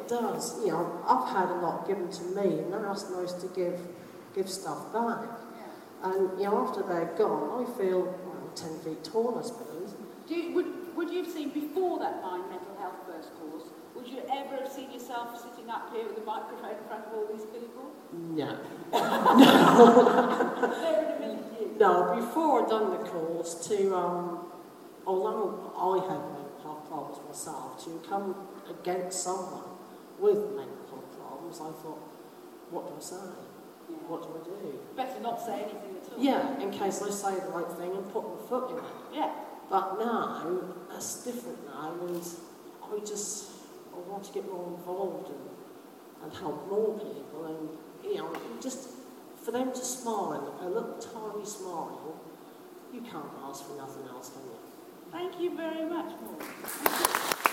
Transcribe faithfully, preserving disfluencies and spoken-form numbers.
it does. You know, I've had a lot given to me, and now it's nice to give give stuff back. Yeah. And, you know, after they're gone, I feel, well, ten feet tall, I suppose. Do you, would, would you have seen, before that Mind Mental Health First course, would you ever have seen yourself sitting up here with a microphone in front of all these people? No. Never in a million years. No, before I'd done the course, to, um, although I had mental health problems myself, to come against someone with mental health problems, I thought, what do I say? Yeah. What do I do? Better not say anything at all. Yeah, in case I say the right thing and put my foot in it. Yeah. But now, it's different now, and I just I want to get more involved and, and help more people, and, you know, just for them to smile, a little tiny smile, you can't ask for nothing else, can you? Thank you very much, Maud.